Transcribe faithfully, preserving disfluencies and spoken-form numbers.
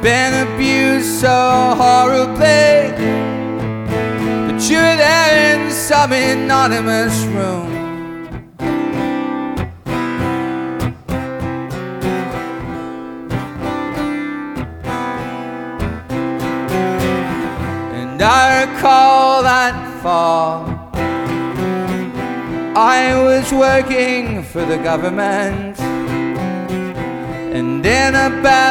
been abused so horribly, but you were there in some anonymous room. And I recall that fall, I was working for the government, and in a bad